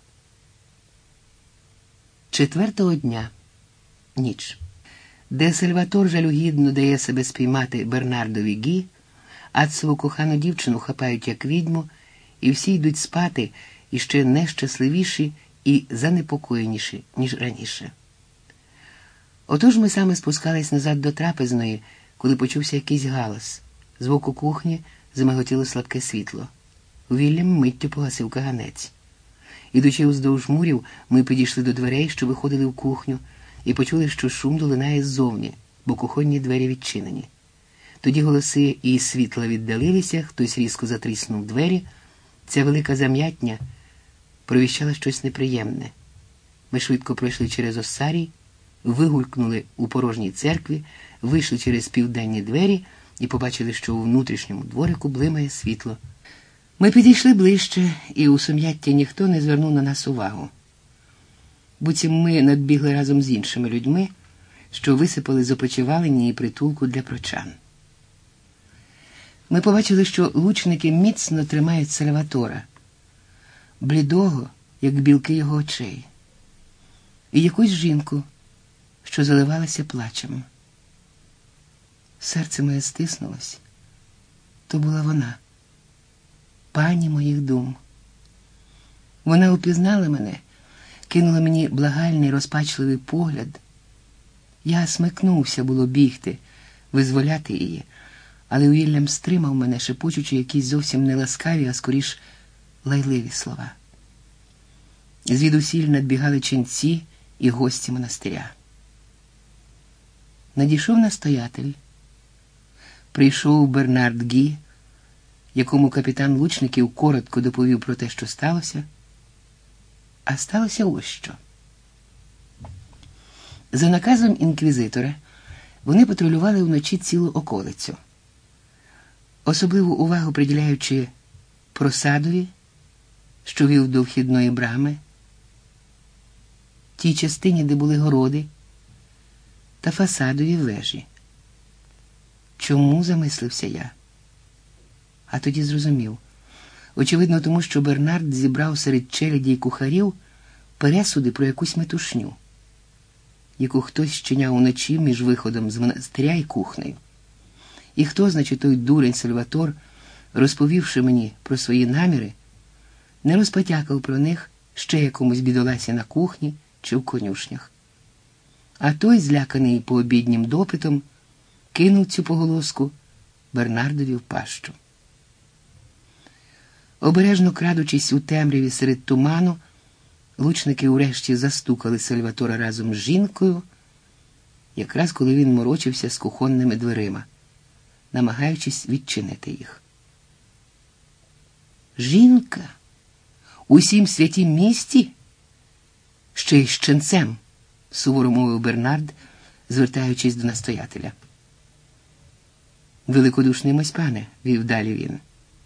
Четвертого дня. Ніч. Де Сальватор жалюгідно дає себе спіймати Бернардові Гі, Ацову кохану дівчину хапають як відьму, і всі йдуть спати іще нещасливіші і занепокоєніші, ніж раніше. Отож ми саме спускались назад до трапезної, коли почувся якийсь галас. З боку кухні замиготіло слабке світло. Вільям миттю погасив каганець. Ідучи уздовж мурів, ми підійшли до дверей, що виходили в кухню, і почули, що шум долинає ззовні, бо кухонні двері відчинені. Тоді голоси і світла віддалилися, хтось різко затріснув двері. Ця велика зам'ятня провіщала щось неприємне. Ми швидко пройшли через осарій, вигулькнули у порожній церкві, вийшли через південні двері і побачили, що у внутрішньому дворику блимає світло. Ми підійшли ближче, і у сум'ятті ніхто не звернув на нас увагу. Буцім ми надбігли разом з іншими людьми, що висипали з опочивалення і притулку для прочан. Ми побачили, що лучники міцно тримають Сальватора, блідого, як білки його очей, і якусь жінку, що заливалася плачем. Серце моє стиснулось. То була вона, пані моїх дум. Вона упізнала мене, кинула мені благальний розпачливий погляд. Я смикнувся було бігти, визволяти її, але Уільям стримав мене, шепочучи якісь зовсім не ласкаві, а скоріш лайливі слова. Звідусіль надбігали ченці і гості монастиря. Надійшов настоятель. Прийшов Бернард Гі, якому капітан лучників коротко доповів про те, що сталося. А сталося ось що. За наказом інквізитора вони патрулювали вночі цілу околицю, особливу увагу приділяючи просадові, що вів до вхідної брами, тій частині, де були городи, та фасадові вежі. Чому, замислився я? А тоді зрозумів. Очевидно, тому що Бернард зібрав серед челяді й кухарів пересуди про якусь метушню, яку хтось щиняв уночі між виходом з монастиря і кухнею. І хто, значить, той дурень Сальватор, розповівши мені про свої наміри, не розпотякав про них ще якомусь бідоласі на кухні чи в конюшнях. А той, зляканий пообіднім допитом, кинув цю поголоску Бернардові в пащу. Обережно крадучись у темряві серед туману, лучники урешті застукали Сальватора разом з жінкою, якраз коли він морочився з кухонними дверима, намагаючись відчинити їх. Жінка? У сім святім місті? Ще й з ченцем, суворо мовив Бернард, звертаючись до настоятеля. Великодушний мось пане, вів далі він.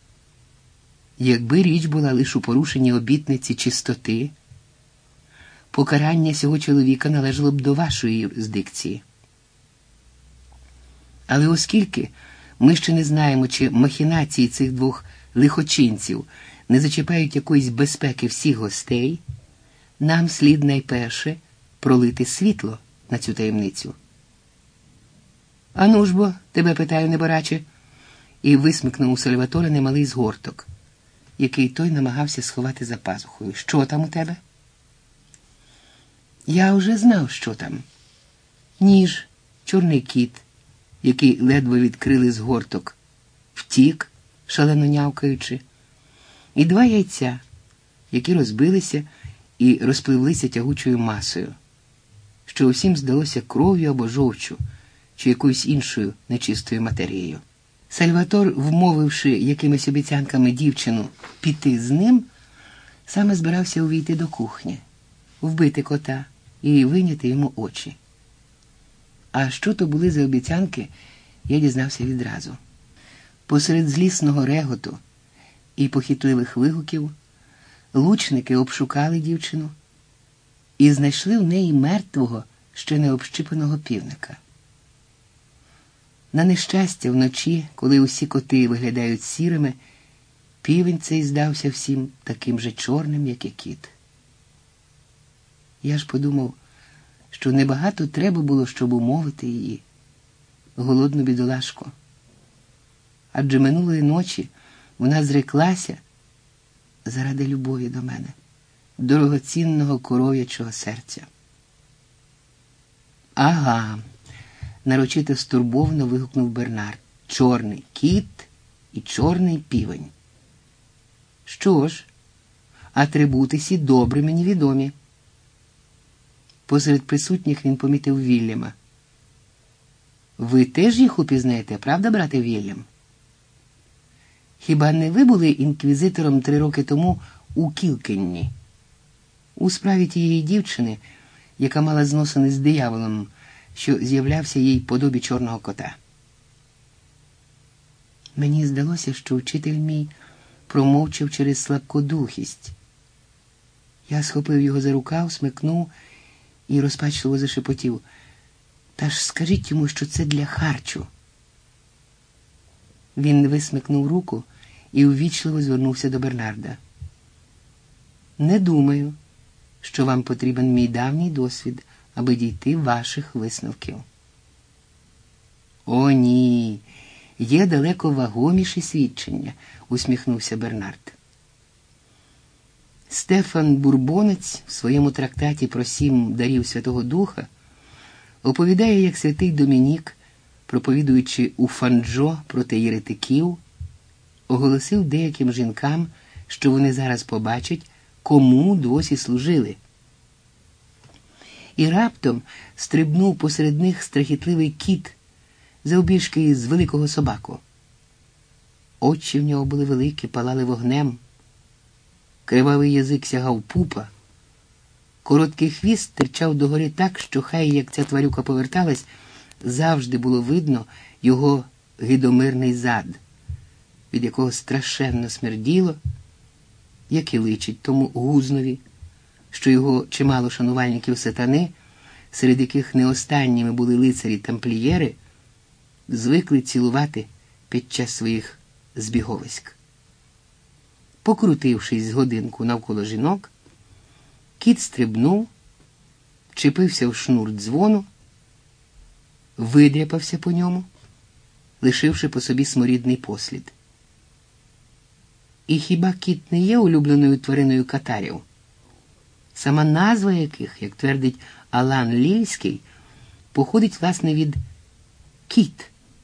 Якби річ була лише у порушенні обітниці чистоти, покарання цього чоловіка належало б до вашої юрисдикції. Але оскільки ми ще не знаємо, чи махінації цих двох лихочинців не зачіпають якоїсь безпеки всіх гостей, нам слід найперше пролити світло на цю таємницю. «Ану ж бо, тебе питаю, небораче», і висмикнув у Сальватора немалий згорток, який той намагався сховати за пазухою. «Що там у тебе?» Я вже знав, що там. Ніж, чорний кіт, який ледве відкрили згорток, втік, шалено нявкаючи, і два яйця, які розбилися і розпливлися тягучою масою, що усім здалося кров'ю або жовчу, чи якоюсь іншою нечистою матерією. Сальватор, вмовивши якимись обіцянками дівчину піти з ним, саме збирався увійти до кухні, вбити кота і вийняти йому очі. А що то були за обіцянки, я дізнався відразу. Посеред злісного реготу, і похитливих вигуків лучники обшукали дівчину і знайшли в неї мертвого, ще не общипаного півника. На нещастя, вночі, коли усі коти виглядають сірими, півень цей здався всім таким же чорним, як і кіт. Я ж подумав, що небагато треба було, щоб умовити її, голодну бідолашку. Адже минулої ночі вона зреклася заради любові до мене, дорогоцінного коров'ячого серця. Ага, нарочито стурбовано вигукнув Бернард. Чорний кіт і чорний півень. Що ж, атрибути сі добре мені відомі. Посеред присутніх він помітив Вільяма. Ви теж їх упізнаєте, правда, брате Вільям? Хіба не ви були інквізитором три роки тому у Кілкенні? У справі тієї дівчини, яка мала зносини з дияволом, що з'являвся їй подобі чорного кота. Мені здалося, що вчитель мій промовчав через слабкодухість. Я схопив його за рукав, смикнув і розпачливо зашепотів. Та ж скажіть йому, що це для харчу. Він висмикнув руку і увічливо звернувся до Бернарда. Не думаю, що вам потрібен мій давній досвід, аби дійти ваших висновків. О, ні, є далеко вагоміші свідчення, усміхнувся Бернард. Стефан Бурбонець в своєму трактаті про сім дарів Святого Духа оповідає, як святий Домінік, проповідуючи у Фанджо проти єретиків, оголосив деяким жінкам, що вони зараз побачать, кому досі служили. І раптом стрибнув посеред них страхітливий кіт, завбільшки з великого собаку. Очі в нього були великі, палали вогнем. Кривавий язик сягав пупа. Короткий хвіст стирчав догори так, що хай, як ця тварюка поверталась, завжди було видно його гидомирний зад, від якого страшенно смерділо, як і личить тому гузнові, що його чимало шанувальників сатани, серед яких не останніми були лицарі-тамплієри, звикли цілувати під час своїх збіговиськ. Покрутившись з годинку навколо жінок, кіт стрибнув, вчепився в шнур дзвону, видряпався по ньому, лишивши по собі сморідний послід. І хіба кіт не є улюбленою твариною катарів, сама назва яких, як твердить Алан Лільський, походить, власне, від кіт.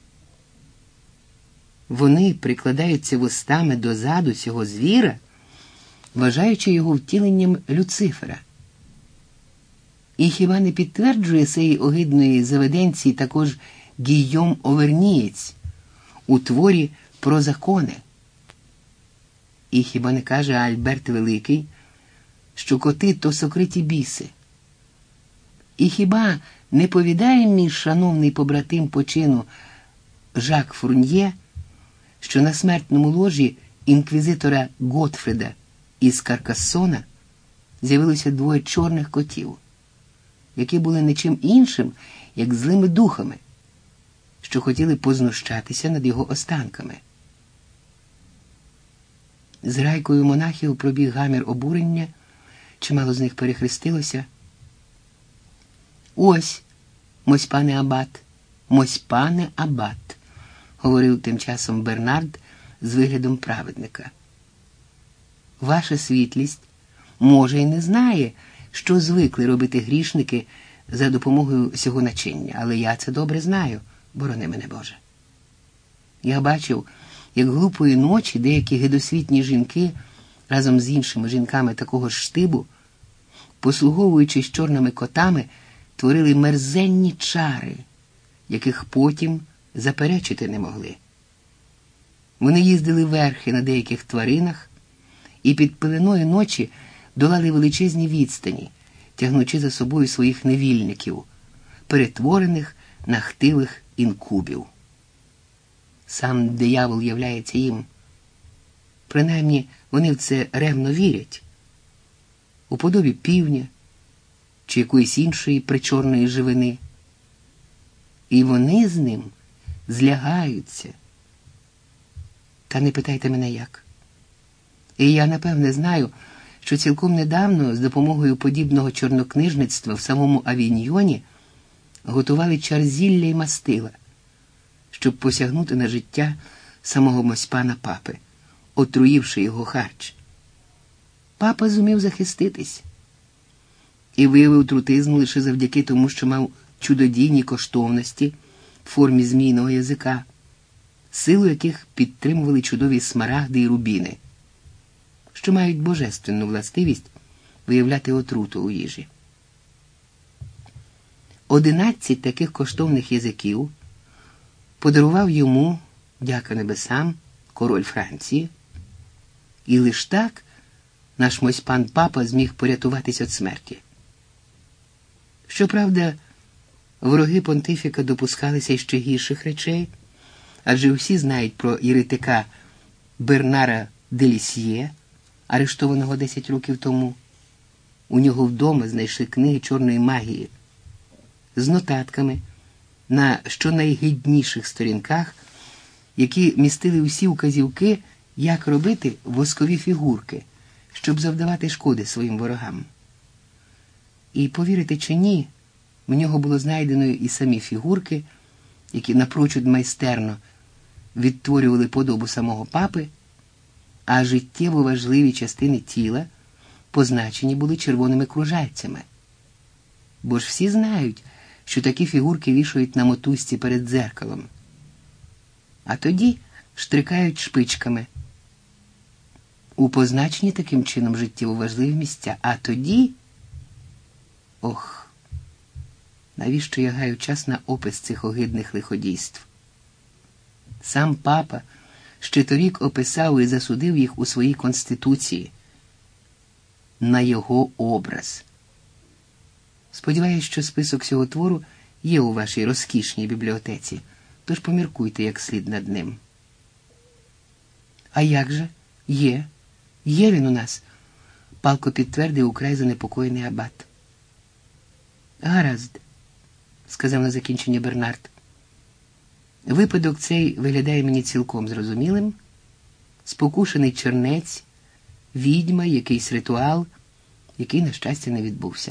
Вони прикладаються вустами до заду цього звіра, вважаючи його втіленням Люцифера. І хіба не підтверджує цієї огидної заведенції також Гійом Овернієць у творі «Про закони»? І хіба не каже Альберт Великий, що коти – то сокриті біси? І хіба не повідає мій шановний побратим по чину Жак Фурньє, що на смертному ложі інквізитора Готфрида із Каркассона з'явилося двоє чорних котів, які були нічим іншим, як злими духами, що хотіли познущатися над його останками. З райкою монахів пробіг гамір обурення, чимало з них перехрестилося. «Ось, мось пане абат, мось пане абат», – говорив тим часом Бернард з виглядом праведника. «Ваша світлість, може, й не знає, що звикли робити грішники за допомогою цього начиння, але я це добре знаю, борони мене Боже. Я бачив, як глупої ночі деякі гидосвітні жінки разом з іншими жінками такого ж штибу, послуговуючись чорними котами, творили мерзенні чари, яких потім заперечити не могли. Вони їздили верхи на деяких тваринах і під пеленою ночі долали величезні відстані, тягнучи за собою своїх невільників, перетворених на хтивих інкубів. Сам диявол являється їм Принаймні, вони в це ревно вірять. У подобі півня чи якоїсь іншої причорної живини. І вони з ним злягаються. Та не питайте мене як. І я, напевне, знаю, що цілком недавно з допомогою подібного чорнокнижництва в самому Авіньйоні готували чар зілля й мастила, щоб посягнути на життя самого Мосьпана Папи, отруївши його харч. Папа зумів захиститись і виявив трутизм лише завдяки тому, що мав чудодійні коштовності в формі змійного язика, силу яких підтримували чудові смарагди і рубіни, що мають божественну властивість виявляти отруту у їжі. Одинадцять таких коштовних язиків подарував йому, дяка небесам, король Франції, і лиш так наш Мосьпан Папа зміг порятуватись від смерті. Щоправда, вороги понтифіка допускалися й ще гірших речей, адже всі знають про єретика Бернара де Лісьє, арештованого десять років тому. У нього вдома знайшли книги чорної магії з нотатками на щонайгидніших сторінках, які містили усі указівки, як робити воскові фігурки, щоб завдавати шкоди своїм ворогам. І, повірите чи ні, в нього було знайдено і самі фігурки, які напрочуд майстерно відтворювали подобу самого папи, а життєво важливі частини тіла позначені були червоними кружальцями. Бо ж всі знають, що такі фігурки вішають на мотузці перед дзеркалом. А тоді штрикають шпичками у позначені таким чином життєво важливі місця. А тоді... Ох, навіщо я гаю час на опис цих огидних лиходійств? Сам папа ще торік описав і засудив їх у своїй конституції на його образ. Сподіваюсь, що список цього твору є у вашій розкішній бібліотеці, тож поміркуйте як слід над ним. А як же? Є. Є він у нас, палко підтвердив украй занепокоєний абат. Гаразд, сказав на закінчення Бернард. Випадок цей виглядає мені цілком зрозумілим. Спокушений чернець, відьма, якийсь ритуал, який, на щастя, не відбувся.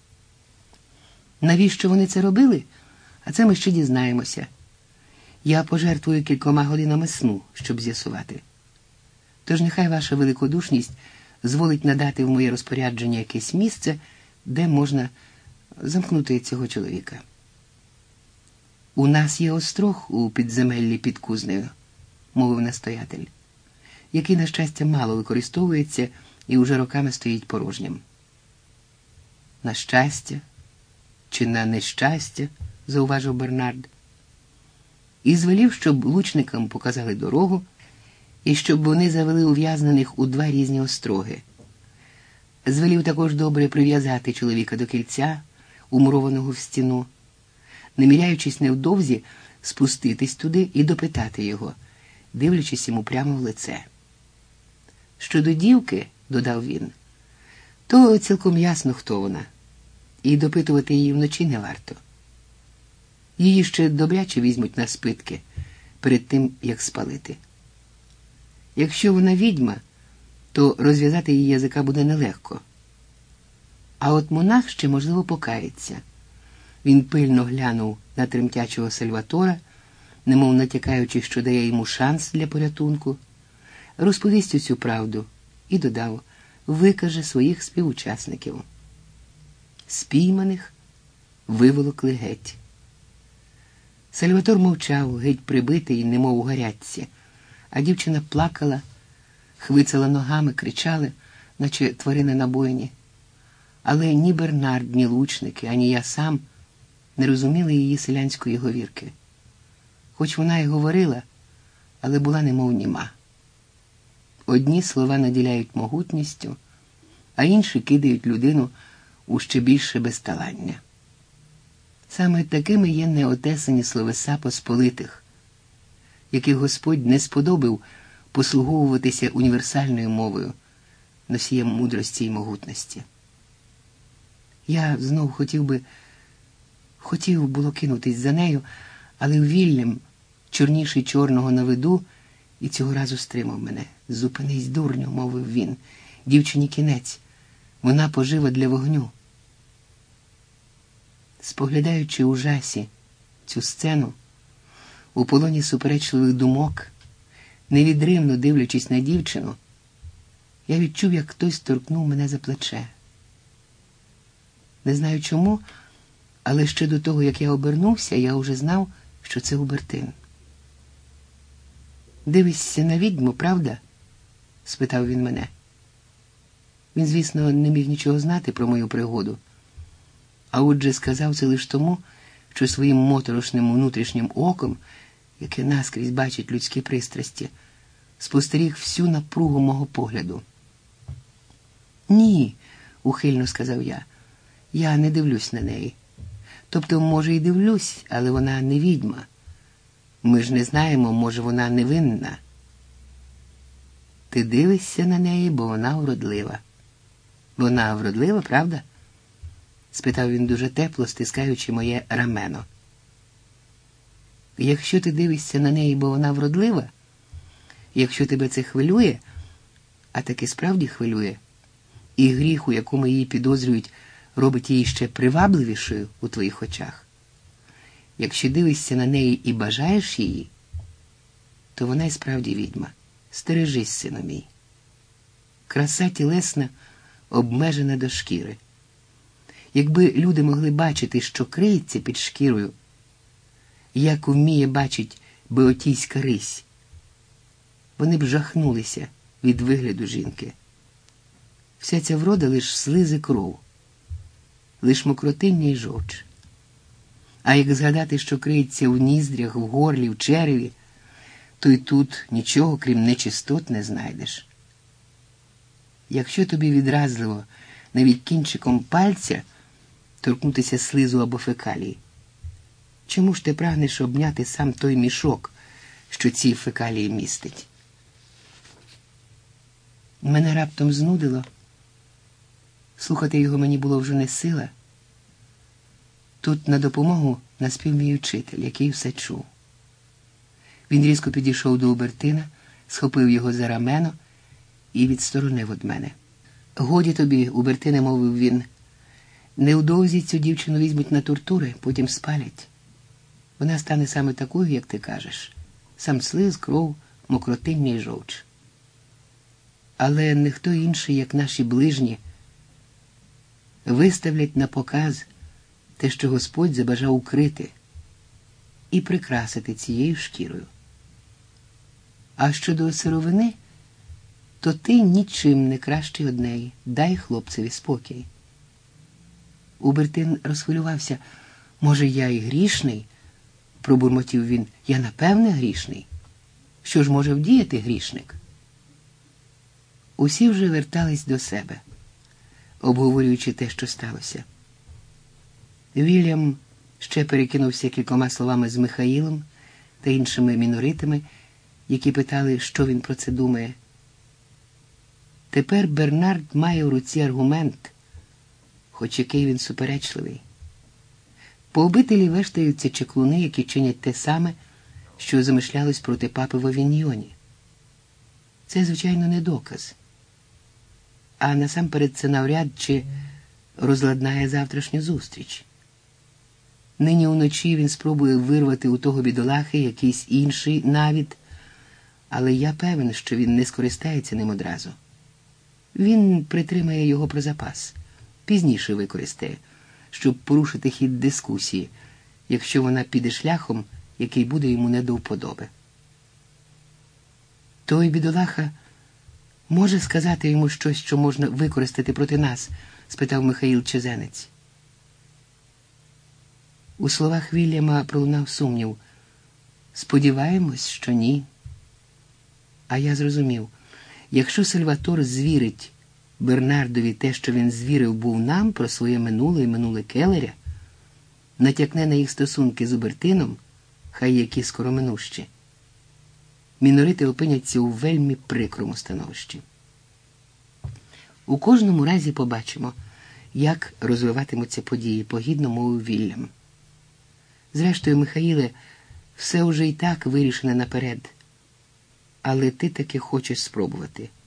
Навіщо вони це робили? А це ми ще дізнаємося. Я пожертвую кількома годинами сну, щоб з'ясувати. Тож нехай ваша великодушність зволить надати в моє розпорядження якесь місце, де можна замкнути цього чоловіка. У нас є острог у підземеллі під Кузнею, мовив настоятель, який, на щастя, мало використовується і уже роками стоїть порожнім. На щастя чи на нещастя, зауважив Бернард, і звелів, щоб лучникам показали дорогу, і щоб вони завели ув'язнених у два різні остроги. Звелів також добре прив'язати чоловіка до кільця, умурованого в стіну, наміряючись невдовзі спуститись туди і допитати його, дивлячись йому прямо в лице. Щодо дівки, додав він, то цілком ясно, хто вона, і допитувати її вночі не варто. Її ще добряче візьмуть на спитки перед тим, як спалити. Якщо вона відьма, то розв'язати її язика буде нелегко. А от монах ще, можливо, покається. Він пильно глянув на тремтячого Сальватора, немов натякаючи, що дає йому шанс для порятунку, розповість усю правду і додав, викаже своїх співучасників. Спійманих виволокли геть. Сальватор мовчав, геть прибитий, немов у гарячці, а дівчина плакала, хвицала ногами, кричала, наче тварини на бойні. Але ні Бернард, ні лучники, ані я сам не розуміли її селянської говірки. Хоч вона й говорила, але була немов німа. Одні слова наділяють могутністю, а інші кидають людину у ще більше безталання. Саме такими є неотесані словеса посполитих, яких Господь не сподобав послуговуватися універсальною мовою, носієм мудрості і могутності. Я знов хотів би, хотів було кинутись за нею, але Вільям, чорніший чорного на виду, і цього разу стримав мене. «Зупинись, дурню», – мовив він. «Дівчині кінець. Вона пожива для вогню». Споглядаючи у жасі цю сцену, у полоні суперечливих думок, невідривно дивлячись на дівчину, я відчув, як хтось торкнув мене за плече. Не знаю чому, але ще до того, як я обернувся, я уже знав, що це Убертин. «Дивишся на відьму, правда?» – спитав він мене. Він, звісно, не міг нічого знати про мою пригоду, а отже сказав це лише тому, що своїм моторошним внутрішнім оком, яке наскрізь бачить людські пристрасті, спостеріг всю напругу мого погляду. «Ні», – ухильно сказав я, – «я не дивлюсь на неї. Тобто, може, і дивлюсь, але вона не відьма. Ми ж не знаємо, може, вона невинна». «Ти дивишся на неї, бо вона вродлива». «Вона вродлива, правда?» – спитав він дуже тепло, стискаючи моє рамено. «Якщо ти дивишся на неї, бо вона вродлива, якщо тебе це хвилює, а таки справді хвилює, і гріх, у якому її підозрюють, робить її ще привабливішою у твоїх очах, якщо дивишся на неї і бажаєш її, то вона і справді відьма. Стережись, сину мій. Краса тілесна обмежена до шкіри. Якби люди могли бачити, що криється під шкірою, як вміє бачить беотійська рись, вони б жахнулися від вигляду жінки. Вся ця врода лиш слизи кров, лиш мокротиння й жовч. А як згадати, що криється в ніздрях, в горлі, в череві, то й тут нічого, крім нечистот, не знайдеш. Якщо тобі відразливо навіть кінчиком пальця торкнутися слизу або фекалії, чому ж ти прагнеш обняти сам той мішок, що ці фекалії містить? Мене раптом знудило. Слухати його мені було вже не сила. Тут на допомогу наспів мій учитель, який все чув. Він різко підійшов до Убертина, схопив його за рамено і відсторонив від мене. «Годі тобі, Убертине», – мовив він, – «невдовзі цю дівчину візьмуть на тортури, потім спалять. Вона стане саме такою, як ти кажеш. Сам слиз, кров, мокротиння й жовч. Але не хто інший, як наші ближні, виставлять на показ те, що Господь забажав укрити і прикрасити цією шкірою. А щодо сировини, то ти нічим не кращий од неї. Дай хлопцеві спокій». Убертин розхвилювався. «Може, я і грішний?» – пробурмотів він. «Я, напевне, грішний. Що ж може вдіяти грішник?» Усі вже вертались до себе, обговорюючи те, що сталося. Вільям ще перекинувся кількома словами з Михаїлом та іншими міноритами, які питали, що він про це думає. Тепер Бернард має в руці аргумент, хоч який він суперечливий. По обителі вештаються чаклуни, які чинять те саме, що замишлялось проти папи в Авіньйоні. Це, звичайно, не доказ. А насамперед це навряд чи розладнає завтрашню зустріч. Нині вночі він спробує вирвати у того бідолахи якийсь інший навід, але я певен, що він не скористається ним одразу. Він притримає його про запас, пізніше використає, щоб порушити хід дискусії, якщо вона піде шляхом, який буде йому не до вподоби. Той бідолаха може сказати йому щось, що можна використати проти нас? – спитав Михаїл Чезенець. У словах Вільяма пролунав сумнів. «Сподіваємось, що ні». А я зрозумів, якщо Сальватор звірить Бернардові те, що він звірив був нам про своє минуле і минуле Келлеря, натякне на їх стосунки з Убертином, хай які скороминущі, мінорити опиняться у вельми прикрому становищі. У кожному разі побачимо, як розвиватимуться події, погідно мовив Вільям. Зрештою, Михаїле, все уже і так вирішено наперед. Але ти таки хочеш спробувати.